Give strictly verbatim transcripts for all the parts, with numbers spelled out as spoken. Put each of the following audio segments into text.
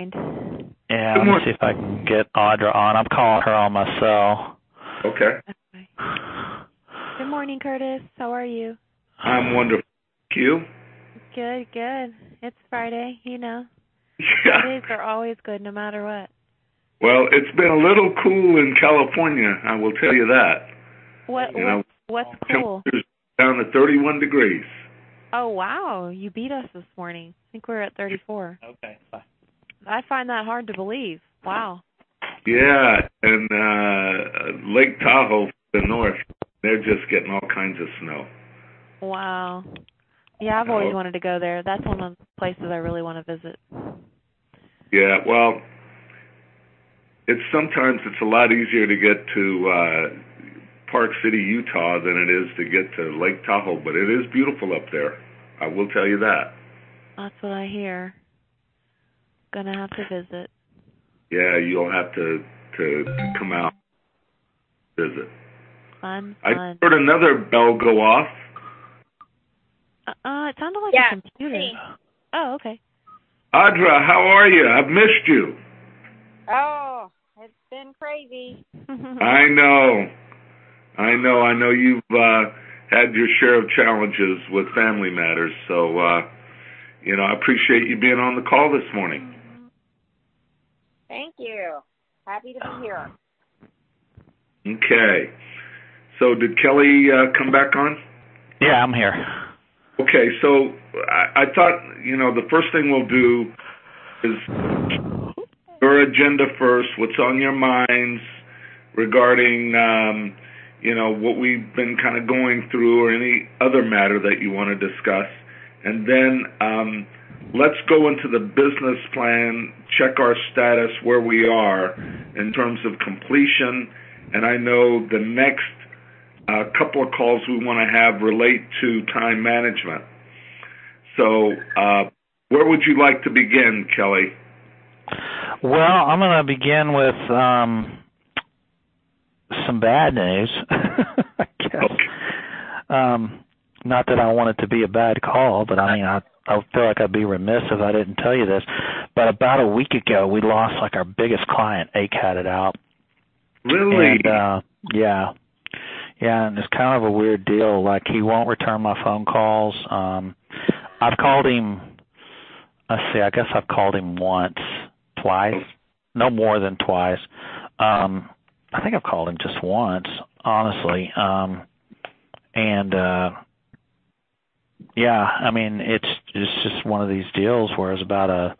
mind. Yeah, let me see if I can get Audra on. I'm calling her on my cell. Okay. okay. Good morning, Curtis. How are you? I'm wonderful. Thank you? Good, good. It's Friday, you know. Yeah. Fridays are always good no matter what. Well, it's been a little cool in California, I will tell you that. What, you what know, what's cool? Temperatures down to thirty-one degrees. Oh, wow. You beat us this morning. I think we're at thirty-four. Okay, fine. I find that hard to believe. Wow. Yeah, and uh, Lake Tahoe, the north, they're just getting all kinds of snow. Wow. Yeah, I've always Oh. wanted to go there. That's one of the places I really want to visit. Yeah, well, it's sometimes it's a lot easier to get to uh, Park City, Utah, than it is to get to Lake Tahoe, but it is beautiful up there. I will tell you that. That's what I hear. Gonna have to visit. Yeah, you'll have to to, to come out and visit. Fun, I fun. heard another bell go off. Uh, it sounded like yeah, a computer. me. Oh, okay. Audra, how are you? I've missed you. Oh, it's been crazy. I know. I know. I know you've uh, had your share of challenges with family matters, so, uh, you know, I appreciate you being on the call this morning. Thank you. Happy to be here. Okay. So did Kelly uh, come back on? Yeah, I'm here. Okay, so I, I thought, you know, the first thing we'll do is your agenda first, what's on your minds regarding, um, you know, what we've been kind of going through or any other matter that you want to discuss. And then um, let's go into the business plan, check our status, where we are in terms of completion. And I know the next a couple of calls we want to have relate to time management. So uh, where would you like to begin, Kelly? Well, I'm going to begin with um, some bad news, I guess. Okay. Um, not that I want it to be a bad call, but I mean, I, I feel like I'd be remiss if I didn't tell you this. But about a week ago, we lost like our biggest client, A C A T it out. Really? And, uh, yeah. Yeah, and it's kind of a weird deal. Like, he won't return my phone calls. Um, I've called him, let's see, I guess I've called him once, twice, no more than twice. Um, I think I've called him just once, honestly. Um, and, uh, yeah, I mean, it's, it's just one of these deals where it's about a,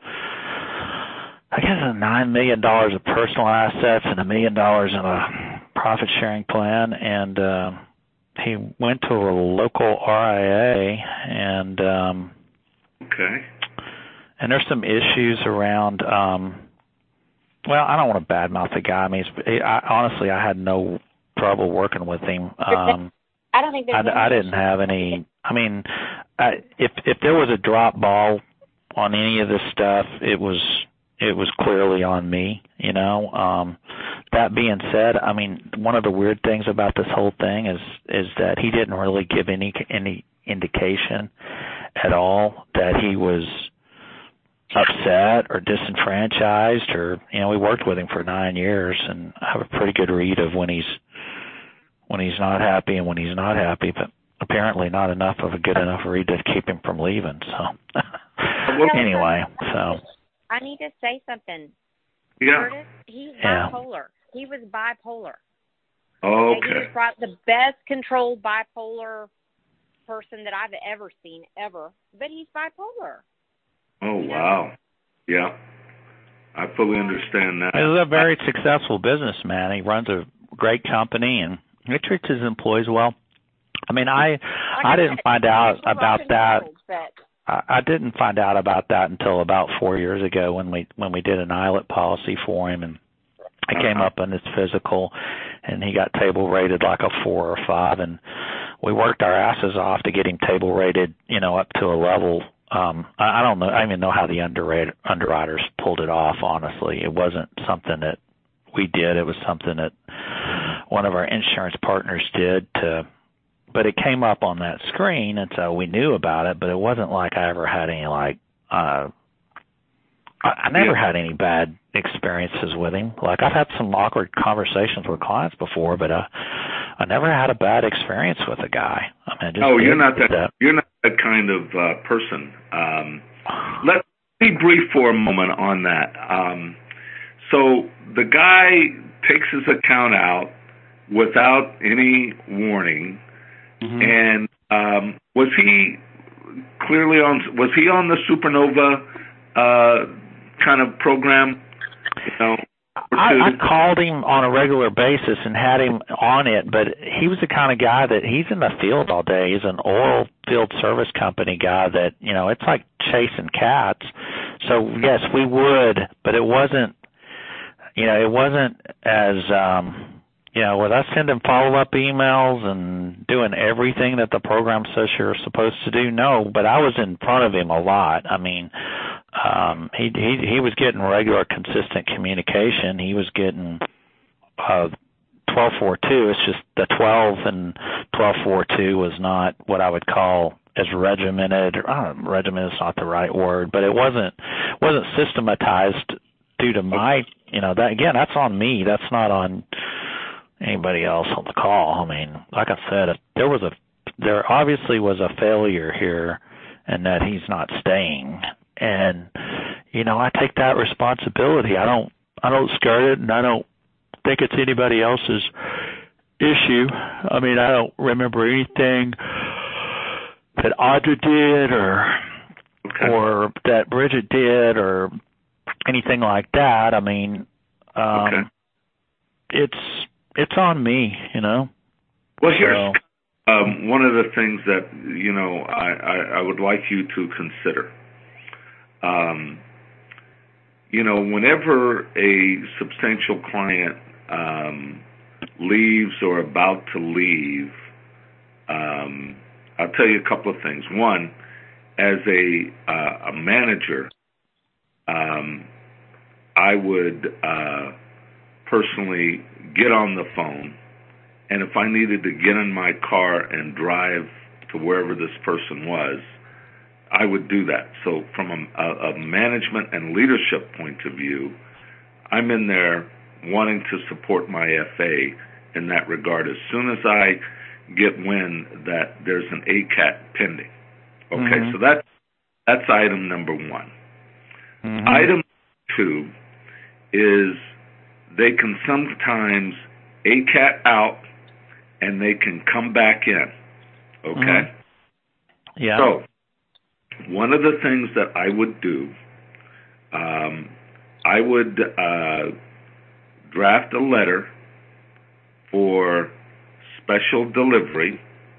I guess, a nine million dollars of personal assets and a million dollars in a profit sharing plan, and uh, he went to a local R I A, and um, okay, and there's some issues around. Um, well, I don't want to badmouth the guy. I mean, it's, I, honestly, I had no trouble working with him. Um, I don't think there's I, I didn't have any. I mean, I, if if there was a drop ball on any of this stuff, it was. It was clearly on me, you know. Um, that being said, I mean, one of the weird things about this whole thing is is that he didn't really give any any indication at all that he was upset or disenfranchised, or, you know, we worked with him for nine years, and I have a pretty good read of when he's when he's not happy and when he's not happy, but apparently not enough of a good enough read to keep him from leaving. So anyway, so. I need to say something. Yeah. Curtis, he's yeah. bipolar. He was bipolar. Okay. He was brought the best controlled bipolar person that I've ever seen, ever. But he's bipolar. Oh, you know? wow. Yeah. I fully understand that. He's a very successful businessman. He runs a great company, and he treats his employees well. I mean, I like I didn't find out about that. World, but I, I didn't find out about that until about four years ago when we when we did an I L A T policy for him, and I came Uh-huh. up on his physical, and he got table rated like a four or five, and we worked our asses off to get him table rated, you know, up to a level. Um, I, I don't know. I don't even know how the underwriter, underwriters pulled it off. Honestly, it wasn't something that we did. It was something that one of our insurance partners did to. But it came up on that screen, and so we knew about it, but it wasn't like I ever had any, like, uh, I, I never Yeah. had any bad experiences with him. Like, I've had some awkward conversations with clients before, but uh, I never had a bad experience with a guy. I mean, I just Oh, you're didn't not get that. You're not that kind of uh, person. Um, let me brief for a moment on that. Um, so the guy takes his account out without any warning, Mhm. and um, was he clearly on? Was he on the Supernova uh, kind of program? You know, or I, two? I called him on a regular basis and had him on it, but he was the kind of guy that he's in the field all day. He's an oil field service company guy that, you know, it's like chasing cats. So, yes, we would, but it wasn't, you know, it wasn't as, um, you know, with us sending follow-up emails and doing everything that the program says you're supposed to do, no, but I was in front of him a lot. I mean, um, he, he, he was getting regular, consistent communication. He was getting uh, twelve four two. It's just the twelve and twelve four two was not what I would call as regimented. Or, I don't know, regimented is not the right word, but it wasn't wasn't systematized due to my, you know, that again, that's on me. That's not on anybody else on the call. I mean, like I said, if there was a there obviously was a failure here, and that he's not staying. And you know, I take that responsibility. I don't I don't skirt it, and I don't think it's anybody else's issue. I mean, I don't remember anything that Audra did or Okay. or that Bridget did or anything like that. I mean, um, Okay. it's it's on me, you know. Well, here's So, um, one of the things that, you know, I, I, I would like you to consider. Um, you know, whenever a substantial client um, leaves or about to leave, um, I'll tell you a couple of things. One, as a, uh, a manager, um, I would uh, personally get on the phone, and if I needed to get in my car and drive to wherever this person was, I would do that. So from a, a, a management and leadership point of view, I'm in there wanting to support my F A in that regard. As soon as I get wind that there's an A C A T pending. Okay, Mhm. so that's, that's item number one. Mhm. Item two is they can sometimes A C A T out and they can come back in. Okay? Mhm. Yeah. So, one of the things that I would do, um, I would uh, draft a letter for special delivery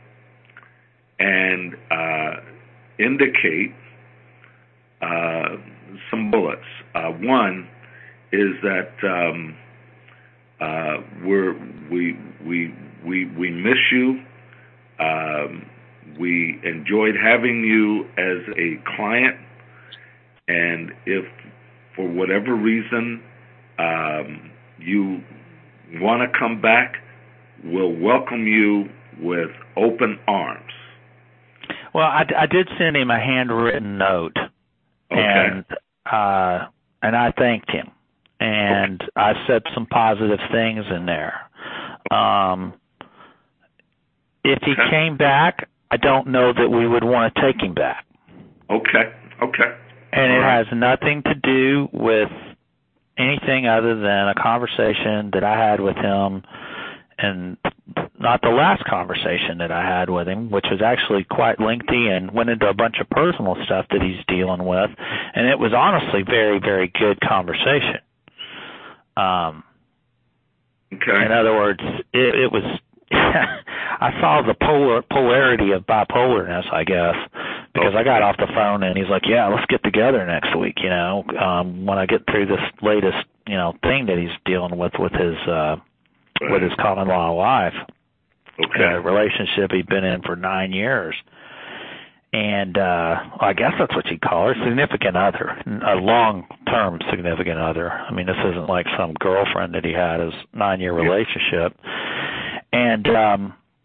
and uh, indicate uh, some bullets. Uh, one is that um, uh, we're, we we we we miss you. Um, we enjoyed having you as a client, and if for whatever reason um, you want to come back, we'll welcome you with open arms. Well, I, I did send him a handwritten note, Okay. and uh, and I thanked him, and Okay. I said some positive things in there. Um, if he Okay. came back, I don't know that we would want to take him back. Okay. Okay. And All it right. has nothing to do with anything other than a conversation that I had with him, and not the last conversation that I had with him, which was actually quite lengthy and went into a bunch of personal stuff that he's dealing with. And it was honestly very, very good conversation. Um, Okay. in other words, it, it was, I saw the polar, polarity of bipolarness, I guess, because I got off the phone and he's like, yeah, let's get together next week, you know, um, when I get through this latest, you know, thing that he's dealing with with his, uh, Right. with his common law wife. Okay. A relationship he'd been in for nine years. And uh, I guess that's what you'd call her, significant other, a long-term significant other. I mean, this isn't like some girlfriend that he had, his nine-year Yeah. relationship. And um,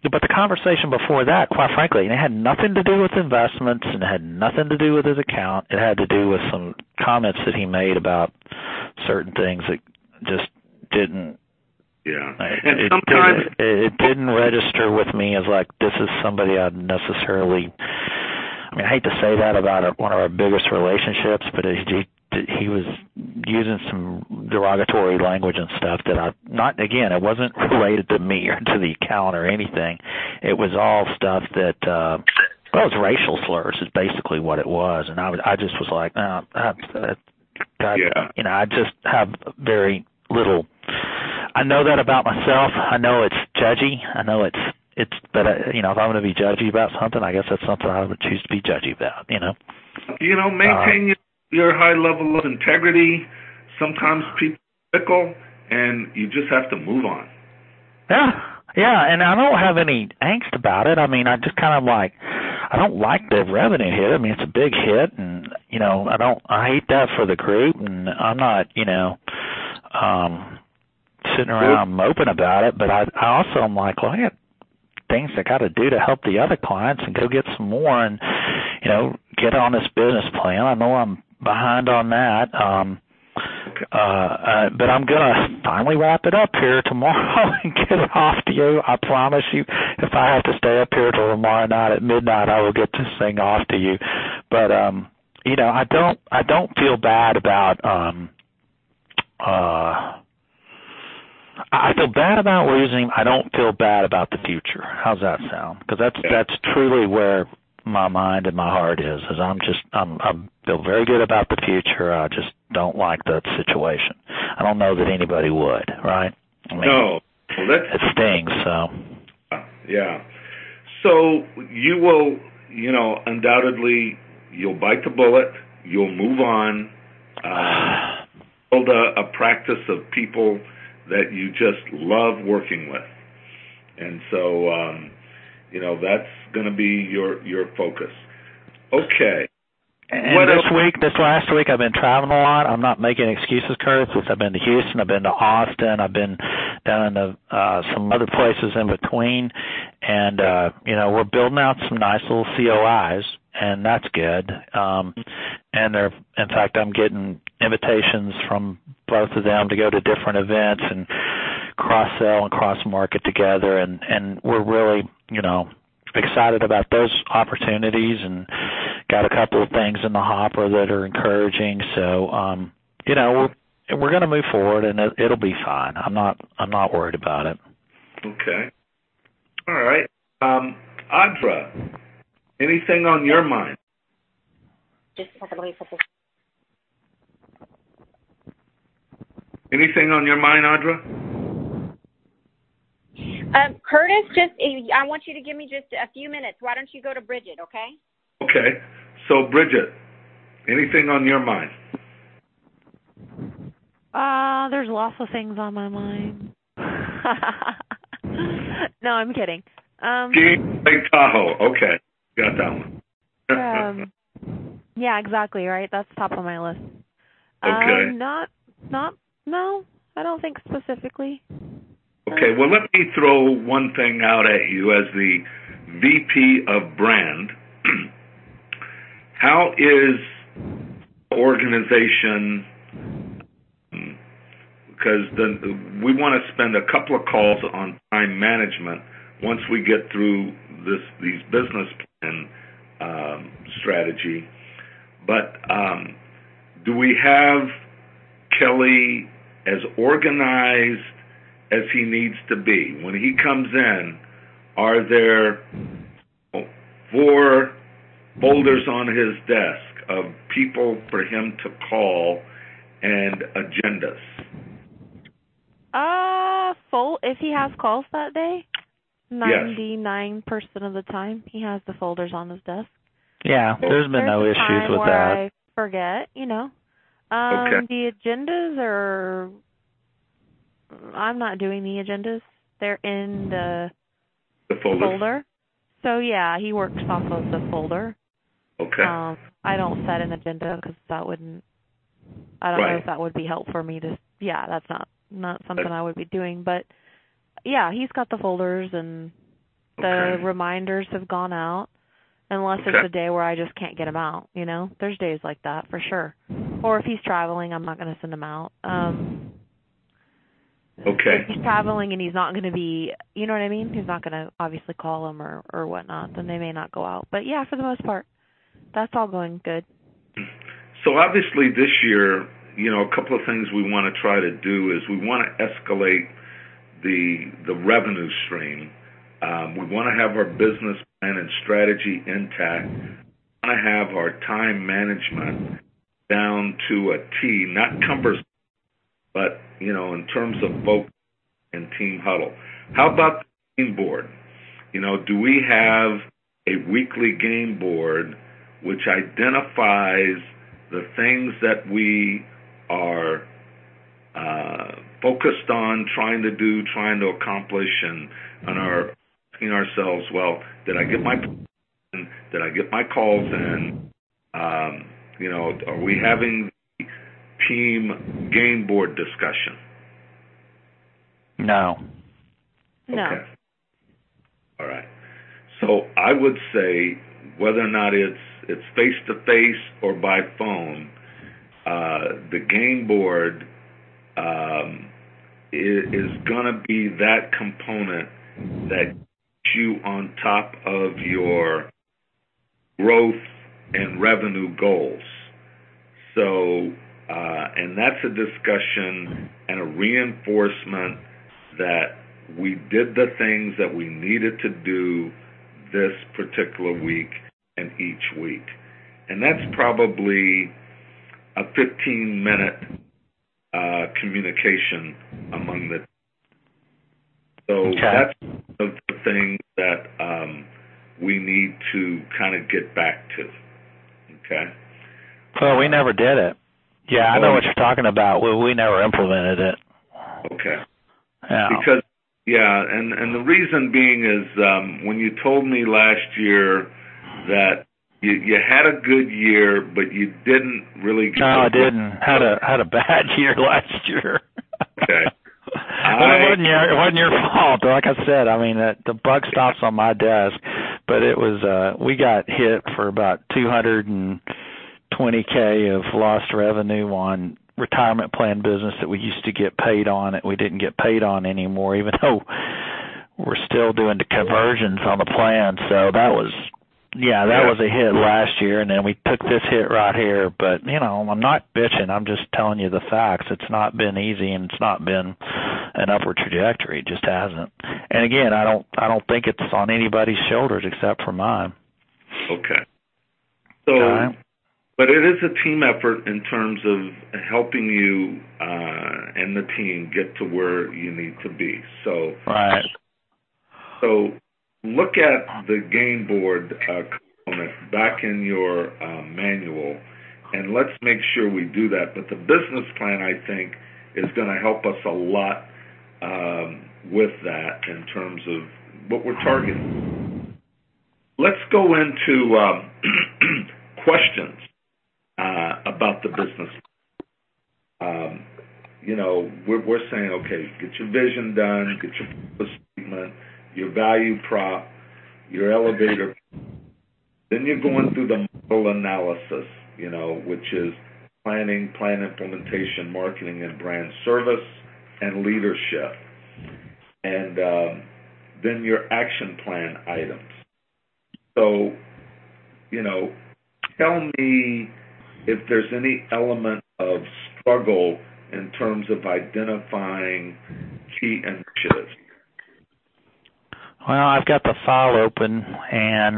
but the conversation before that, quite frankly, it had nothing to do with investments and it had nothing to do with his account. It had to do with some comments that he made about certain things that just didn't. Yeah, it, and it sometimes did, it didn't register with me as like this is somebody I'd necessarily. I mean, I hate to say that about our, one of our biggest relationships, but it, he he was using some derogatory language and stuff that I not again. It wasn't related to me or to the account or anything. It was all stuff that. Uh, Well, it was racial slurs is basically what it was, and I was, I just was like, no, I, I, God, yeah. you know, I just have very little. I know that about myself. I know it's judgy. I know it's it's, but uh, you know, if I'm going to be judgy about something, I guess that's something I would choose to be judgy about. You know, you know, maintain uh, your, your high level of integrity. Sometimes people are fickle, and you just have to move on. Yeah, yeah, and I don't have any angst about it. I mean, I just kind of like. I don't like the revenue hit. I mean, it's a big hit, and you know, I don't. I hate that for the group, and I'm not, you know, um, sitting around moping about it. But I, I also am like, well, I got things I got to do to help the other clients and go get some more, and you know, get on this business plan. I know I'm behind on that. Um, Uh, uh, but I'm going to finally wrap it up here tomorrow and get it off to you. I promise you, if I have to stay up here till tomorrow night at midnight, I will get this thing off to you. But, um, you know, I don't, I don't feel bad about, um, uh, I feel bad about losing. I don't feel bad about the future. How's that sound? Because that's, that's truly where my mind and my heart is, is I'm just, I'm, I feel very good about the future. I just don't like that situation. I don't know that anybody would, right? I mean, no. Well, that's, it stings, so. Yeah. So you will, you know, undoubtedly, you'll bite the bullet, you'll move on, uh, build a, a practice of people that you just love working with. And so, um, you know, that's going to be your, your focus. Okay. And what this else? week, this last week, I've been traveling a lot. I'm not making excuses, Curtis. I've been to Houston. I've been to Austin. I've been down in the, uh, some other places in between. And, uh, you know, we're building out some nice little C O Is, and that's good. Um, and they're, in fact, I'm getting invitations from both of them to go to different events and cross-sell and cross-market together. And, and we're really, you know, excited about those opportunities and got a couple of things in the hopper that are encouraging. So, um, you know, we're, we're going to move forward and it, it'll be fine. I'm not, I'm not worried about it. Okay. All right. Um, Audra, anything on your mind? Just a second, let me put this. Anything on your mind, Audra? Um, Curtis, just I want you to give me just a few minutes. Why don't you go to Bridget, okay? Okay. So, Bridget, anything on your mind? Uh, there's lots of things on my mind. No, I'm kidding. Um, Lake Tahoe. Okay. Got that one. um, yeah, exactly, right? That's top of my list. Okay. Um, not, not, no, I don't think specifically. Okay, well, let me throw one thing out at you as the V P of brand. How is the organization, because the, we want to spend a couple of calls on time management once we get through this these business plan um, strategy. But um, do we have Kelly as organized as he needs to be? When he comes in, are there four folders on his desk of people for him to call and agendas? Uh, full, if he has calls that day, ninety-nine percent of the time he has the folders on his desk. Yeah, there's been There's no a issues time with where that. I forget, you know. Um, Okay. The agendas are, I'm not doing the agendas. They're in the, The folders? folder. So, yeah, he works off of the folder. Okay. Um, I don't set an agenda because that wouldn't, I don't Right. know if that would be helpful for me to, yeah, that's not, not something I would be doing. But, yeah, he's got the folders and the Okay. reminders have gone out, unless Okay. it's a day where I just can't get him out, you know? There's days like that, for sure. Or if he's traveling, I'm not going to send him out. Um, Okay. If he's traveling and he's not going to be, you know what I mean? He's not going to obviously call him or, or whatnot, then they may not go out. But yeah, for the most part, that's all going good. So obviously this year, you know, a couple of things we want to try to do is we want to escalate the the revenue stream. Um, we want to have our business plan and strategy intact. We want to have our time management down to a T, not cumbersome, but, you know, in terms of focus and team huddle. How about the game board? You know, do we have a weekly game board which identifies the things that we are uh, focused on, trying to do, trying to accomplish, and, and are asking ourselves, well, did I get my did I get my calls in? Um, you know, are we having the team game board discussion? No. No. Okay. All right. So I would say whether or not it's it's face to face or by phone, uh, the game board um, is, is going to be that component that gets you on top of your growth and revenue goals. So, uh, and that's a discussion and a reinforcement that we did the things that we needed to do this particular week and each week. And that's probably a fifteen minute uh, communication among the. So Okay. that's the thing that um, we need to kind of get back to. Okay. Well, we never did it. Yeah, I know what you're talking about. We, we never implemented it. Okay. Yeah. Because, yeah, and, and the reason being is um, when you told me last year that you, you had a good year, but you didn't really get No, I didn't. Had a had a bad year last year. Okay. Well, it wasn't your it wasn't your fault. Like I said, I mean the, the buck stops on my desk, but it was uh we got hit for about two hundred twenty K of lost revenue on retirement plan business that we used to get paid on that we didn't get paid on anymore, even though we're still doing the conversions on the plan. So that was, yeah, that yeah. was a hit last year, and then we took this hit right here. But, you know, I'm not bitching. I'm just telling you the facts. It's not been easy, and it's not been an upward trajectory. It just hasn't. And again, I don't I don't think it's on anybody's shoulders except for mine. Okay. So, Okay. but it is a team effort in terms of helping you uh, and the team get to where you need to be. So, Right. so look at the game board uh, component back in your uh, manual, and let's make sure we do that. But the business plan, I think, is going to help us a lot um, with that in terms of what we're targeting. Let's go into um, questions uh, about the business. Um, you know, we're, we're saying, okay, get your vision done, get your purpose statement, your value prop, your elevator. Then you're going through the model analysis, you know, which is planning, plan implementation, marketing, and brand service, and leadership. And um, then your action plan items. So, you know, tell me if there's any element of struggle in terms of identifying key initiatives. Well, I've got the file open, and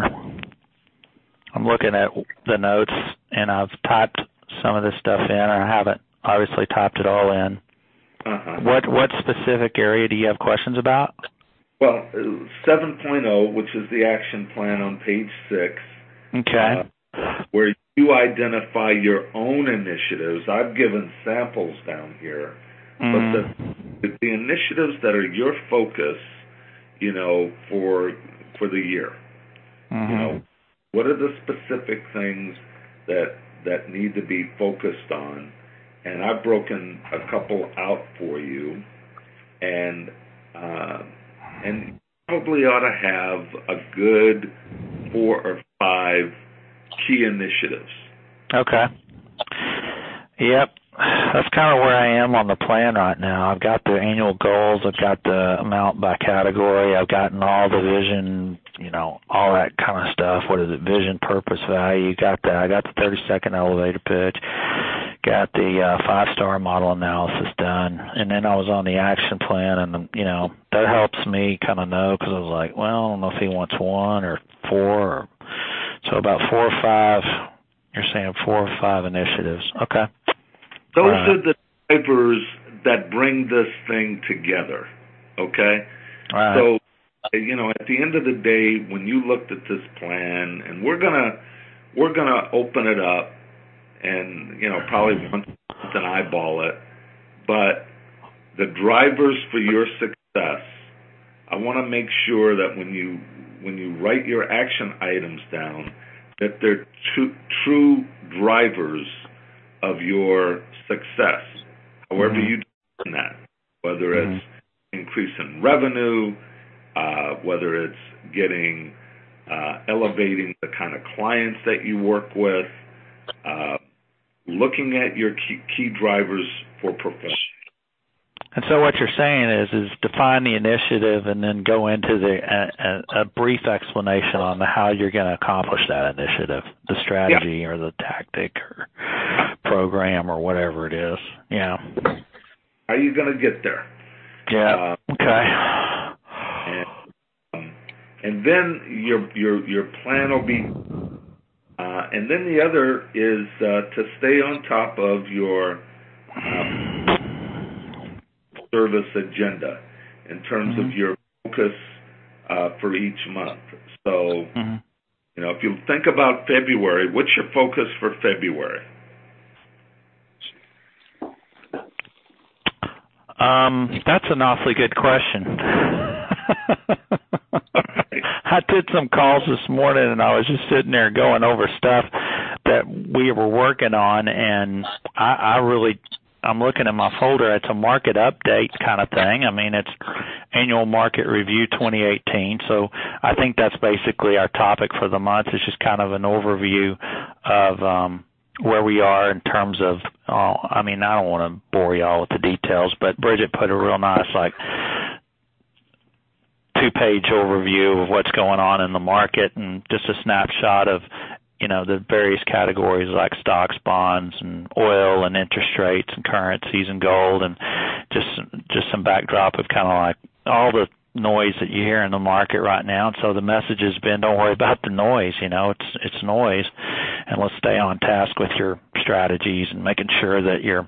I'm looking at the notes, and I've typed some of this stuff in, or I haven't obviously typed it all in. Uh-huh. What what specific area do you have questions about? Well, seven point oh, which is the action plan on page six, Okay. uh, where you identify your own initiatives. I've given samples down here, Mm. but the, the initiatives that are your focus, you know, for for the year. Mm-hmm. You know, what are the specific things that that need to be focused on? And I've broken a couple out for you, and uh, and probably ought to have a good four or five key initiatives. Okay. Yep. That's kind of where I am on the plan right now. I've got the annual goals. I've got the amount by category. I've gotten all the vision, you know, all that kind of stuff. What is it? Vision, purpose, value. Got that. I got the thirty-second elevator pitch. Got the uh, five-star model analysis done. And then I was on the action plan, and, you know, that helps me kind of know, because I was like, well, I don't know if he wants one or four. Or, so about four or five. You're saying four or five initiatives. Okay. Those right. are the drivers that bring this thing together, okay? Right. So, you know, at the end of the day, when you looked at this plan, and we're gonna we're gonna open it up, and you know, probably once and eyeball it, but the drivers for your success, I want to make sure that when you when you write your action items down, that they're true, true drivers of your success, however mm-hmm. you do that, whether it's mm-hmm. increase in revenue, uh, whether it's getting, uh, elevating the kind of clients that you work with, uh, looking at your key, key drivers for performance. And so what you're saying is, is define the initiative and then go into the a, a brief explanation on the how you're going to accomplish that initiative, the strategy yeah. or the tactic or program or whatever it is. Yeah. How are you going to get there? Yeah. Uh, okay. And, um, and then your your your plan will be, uh, and then the other is uh, to stay on top of your Um, service agenda in terms mm-hmm. of your focus uh, for each month. So, mm-hmm. you know, if you think about February, what's your focus for February? Um, that's an awfully good question. I did some calls this morning, and I was just sitting there going over stuff that we were working on, and I, I really... I'm looking at my folder. It's a market update kind of thing. I mean, it's annual market review twenty eighteen. So I think that's basically our topic for the month. It's just kind of an overview of um, where we are in terms of, uh, I mean, I don't want to bore you all with the details, but Bridget put a real nice, like, two-page overview of what's going on in the market and just a snapshot of, you know, the various categories like stocks, bonds, and oil, and interest rates, and currencies, and gold, and just just some backdrop of kind of like all the noise that you hear in the market right now. And so the message has been, don't worry about the noise. You know, it's it's noise, and let's stay on task with your strategies and making sure that you're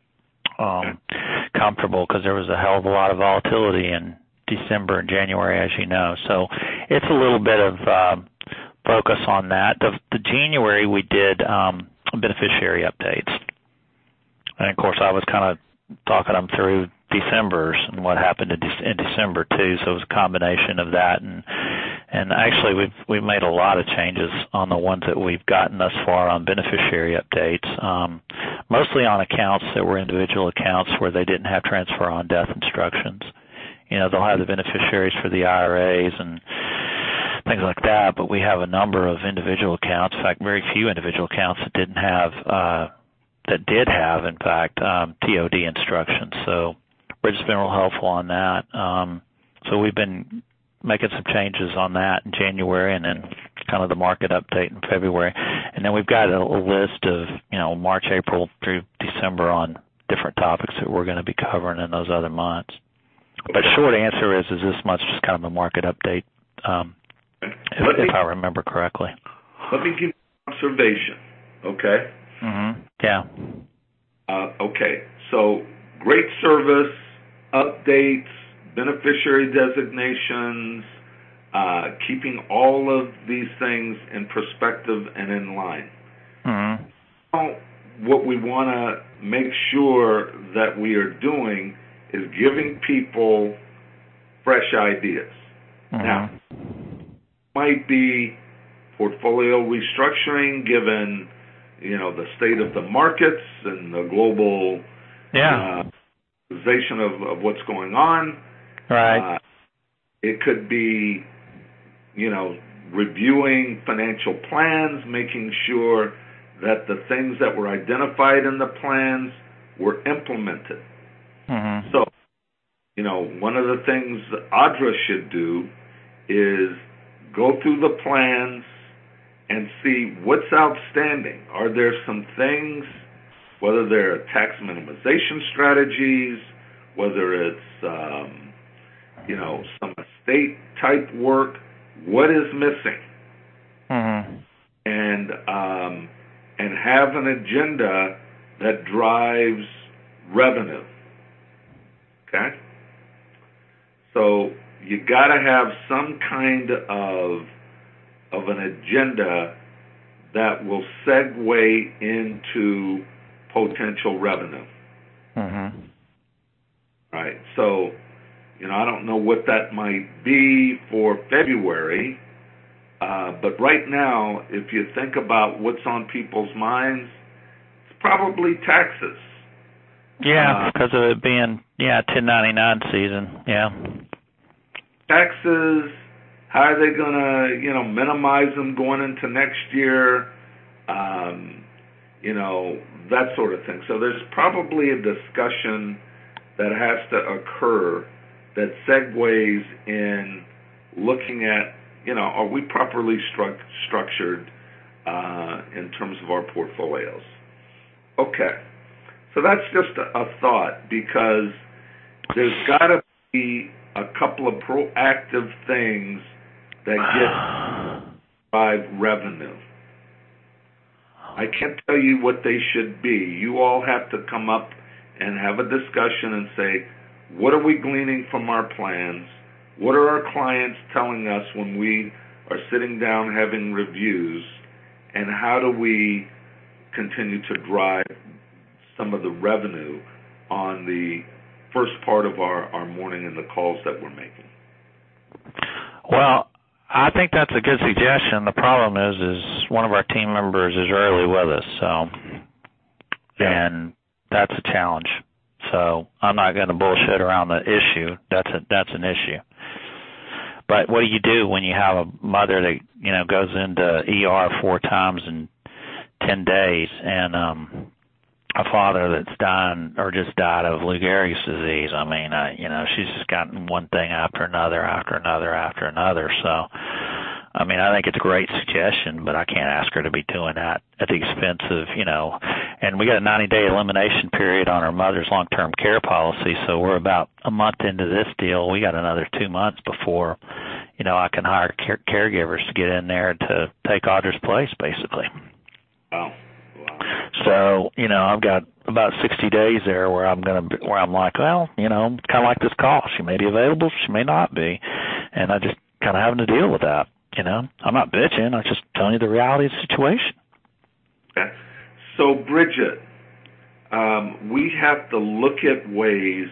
um, comfortable, because there was a hell of a lot of volatility in December and January, as you know. So it's a little bit of um, focus on that. The, the January we did um, beneficiary updates. And, of course, I was kind of talking them through December's and what happened in, De- in December, too. So it was a combination of that. And and actually, we've, we've made a lot of changes on the ones that we've gotten thus far on beneficiary updates, um, mostly on accounts that were individual accounts where they didn't have transfer on death instructions. You know, they'll have the beneficiaries for the I R As and things like that, but we have a number of individual accounts, in fact, very few individual accounts that didn't have, uh, that did have, in fact, um, T O D instructions. So Bridget's been real helpful on that. Um, so we've been making some changes on that in January, and then kind of the market update in February. And then we've got a, a list of, you know, March, April through December on different topics that we're going to be covering in those other months. But short answer is, is this month's just kind of a market update, um, if, me, if I remember correctly. Let me give you an observation, okay? Mm-hmm. Yeah. Uh, okay, so great service, updates, beneficiary designations, uh, keeping all of these things in perspective and in line. Mm-hmm. Now, what we want to make sure that we are doing is giving people fresh ideas. Mm-hmm. Now, might be portfolio restructuring given, you know, the state of the markets and the global yeah. uh, of, of what's going on. Right. Uh, It could be, you know, reviewing financial plans, making sure that the things that were identified in the plans were implemented. Mm-hmm. So, you know, one of the things Audra should do is go through the plans and see what's outstanding. Are there some things, whether they're tax minimization strategies, whether it's, um, you know, some estate type work, what is missing? Mm-hmm. And um, and have an agenda that drives revenue. Okay? So you got to have some kind of of an agenda that will segue into potential revenue. Mm-hmm. Right. So, you know, I don't know what that might be for February, uh, but right now, if you think about what's on people's minds, it's probably taxes. Yeah, Uh, because of it being, yeah, ten ninety-nine season, yeah. Taxes, how are they going to, you know, minimize them going into next year, um, you know, that sort of thing. So there's probably a discussion that has to occur that segues in looking at, you know, are we properly stru- structured uh, in terms of our portfolios? Okay. So that's just a, a thought, because there's got to be a couple of proactive things that get drive revenue. I can't tell you what they should be. You all have to come up and have a discussion and say, what are we gleaning from our plans? What are our clients telling us when we are sitting down having reviews? And how do we continue to drive some of the revenue on the first part of our, our morning and the calls that we're making? Well, I think that's a good suggestion. The problem is, is one of our team members is early with us, so, Yeah. and that's a challenge. So I'm not going to bullshit around the issue. That's a, that's an issue. But what do you do when you have a mother that, you know, goes into E R four times in ten days, and um, a father that's dying or just died of Lou Gehrig's disease? I mean, uh, you know, she's just gotten one thing after another, after another, after another. So, I mean, I think it's a great suggestion, but I can't ask her to be doing that at the expense of, you know, and we got a ninety-day elimination period on our mother's long-term care policy, so we're about a month into this deal. We got another two months before, you know, I can hire care- caregivers to get in there to take Audra's place, basically. Wow. Wow. So, you know, I've got about sixty days there where I'm going to, where I'm like, well, you know, kind of like this call. She may be available, she may not be, and I just kind of having to deal with that. You know, I'm not bitching. I'm just telling you the reality of the situation. Okay. So, Bridget, um, we have to look at ways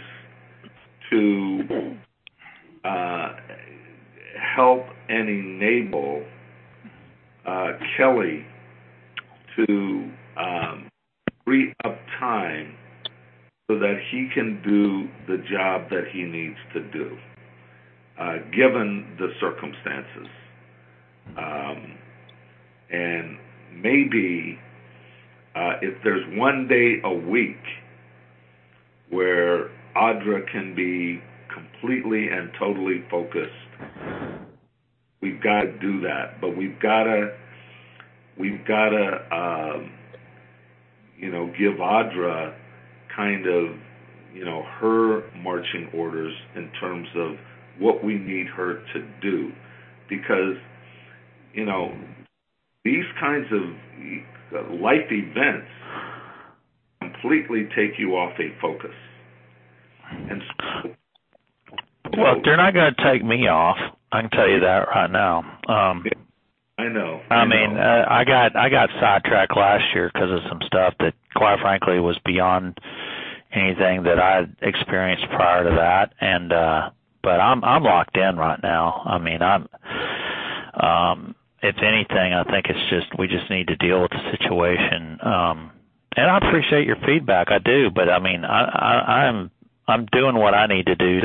to uh, help and enable uh, Kelly to um, free up time so that he can do the job that he needs to do, uh, given the circumstances. Um, and maybe uh, if there's one day a week where Audra can be completely and totally focused, we've got to do that. But we've got to, we've got to, um, you know, give Audra kind of, you know, her marching orders in terms of what we need her to do, because, you know, these kinds of life events completely take you off a focus. And so, well, they're not going to take me off. I can tell you that right now. Um, I know. I, I mean, know. Uh, I got I got sidetracked last year because of some stuff that, quite frankly, was beyond anything that I experienced prior to that. And uh, but I'm I'm locked in right now. I mean, I'm. Um, if anything, I think it's just we just need to deal with the situation. Um, and I appreciate your feedback, I do. But I mean, I, I, I'm I'm doing what I need to do to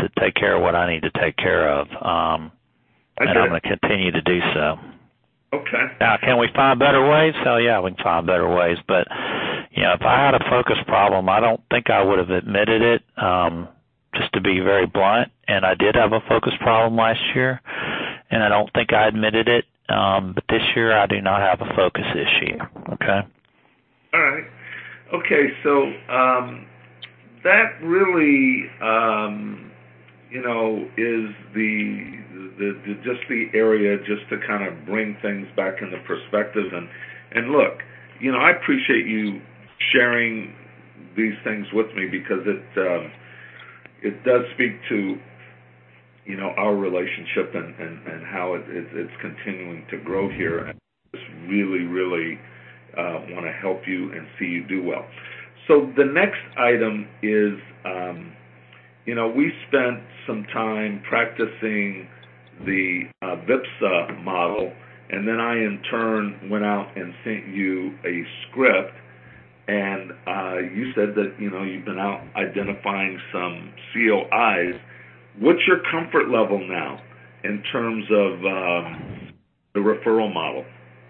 to take care of what I need to take care of, um, and I'm going to continue to do so. Okay. Now, can we find better ways? Hell yeah, we can find better ways. But, you know, if I had a focus problem, I don't think I would have admitted it, um, just to be very blunt. And I did have a focus problem last year, and I don't think I admitted it. Um, but this year I do not have a focus issue. Okay? All right. Okay, so um, that really, um, you know, is the, the, the just the area just to kind of bring things back into perspective. And, and look, you know, I appreciate you sharing these things with me because it um, it does speak to, you know, our relationship and, and, and how it, it, it's continuing to grow here. And I just really, really uh, want to help you and see you do well. So the next item is, um, you know, we spent some time practicing the uh, VIPSA model, and then I in turn went out and sent you a script, and uh, you said that, you know, you've been out identifying some C O Is. What's your comfort level now in terms of um, the referral model?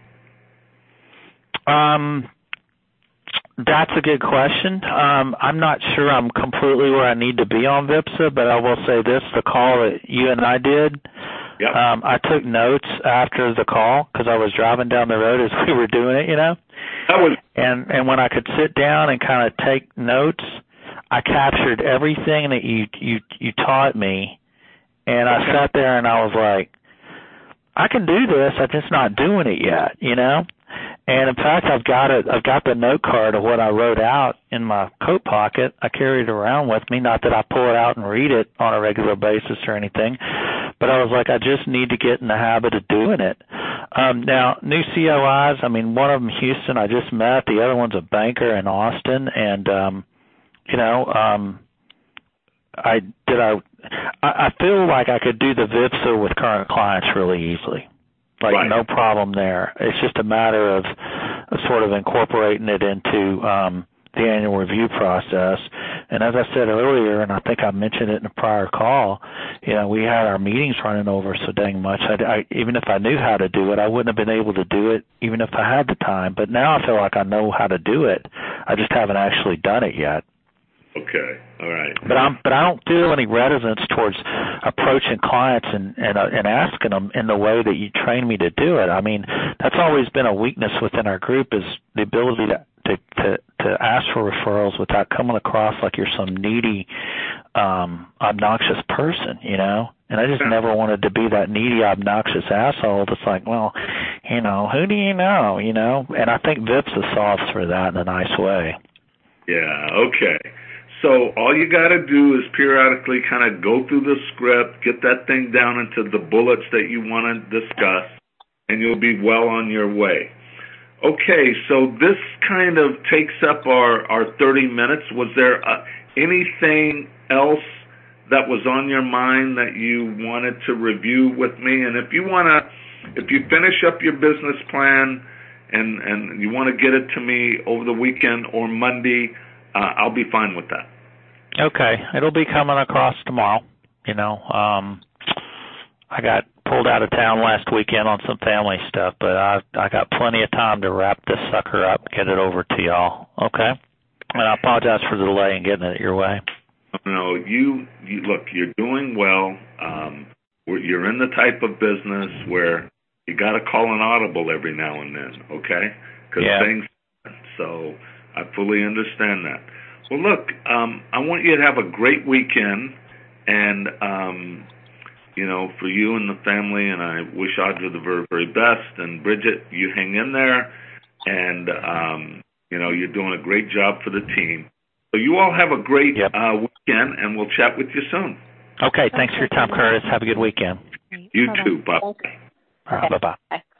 Um, that's a good question. Um, I'm not sure I'm completely where I need to be on VIPSA, but I will say this, the call that you and I did, yep. um, I took notes after the call because I was driving down the road as we were doing it, you know. That was- and, and when I could sit down and kind of take notes, I captured everything that you, you, you taught me, and I sat there and I was like, I can do this, I'm just not doing it yet, you know? And in fact, I've got it. I've got the note card of what I wrote out in my coat pocket. I carry it around with me. Not that I pull it out and read it on a regular basis or anything, but I was like, I just need to get in the habit of doing it. Um, now, new C O Is. I mean, one of them Houston. I just met. The other one's a banker in Austin, and um, you know, um, I did. I I feel like I could do the VIPSA with current clients really easily. Like, right. No problem there. It's just a matter of, of sort of incorporating it into um, the annual review process. And as I said earlier, and I think I mentioned it in a prior call, you know, we had our meetings running over so dang much. I, I, even if I knew how to do it, I wouldn't have been able to do it even if I had the time. But now I feel like I know how to do it. I just haven't actually done it yet. Okay, all right. But I'm, but I don't feel any reticence towards approaching clients and and, uh, and asking them in the way that you train me to do it. I mean, that's always been a weakness within our group is the ability to to to, to ask for referrals without coming across like you're some needy, um, obnoxious person, you know. And I just yeah. never wanted to be that needy, obnoxious asshole that's like, well, you know, who do you know, you know? And I think VIPSA solves for that in a nice way. Yeah. Okay. So all you got to do is periodically kind of go through the script, get that thing down into the bullets that you want to discuss, and you'll be well on your way. Okay, so this kind of takes up our, our thirty minutes. Was there uh, anything else that was on your mind that you wanted to review with me? And if you want to, if you finish up your business plan and, and you want to get it to me over the weekend or Monday, uh, I'll be fine with that. Okay, it'll be coming across tomorrow. You know, um, I got pulled out of town last weekend on some family stuff, but I I got plenty of time to wrap this sucker up, get it over to y'all. Okay, and I apologize for the delay in getting it your way. No, you, you look, you're doing well. Um, you're in the type of business where you got to call an audible every now and then. Okay, because yeah. things. So I fully understand that. Well, look, um, I want you to have a great weekend, and, um, you know, for you and the family, and I wish Audra the very, very best. And, Bridget, you hang in there, and, um, you know, you're doing a great job for the team. So you all have a great yep. uh, weekend, and we'll chat with you soon. Okay, thanks for your time, Curtis. Have a good weekend. You Bye-bye. too. Bye. All right, bye-bye. Bye.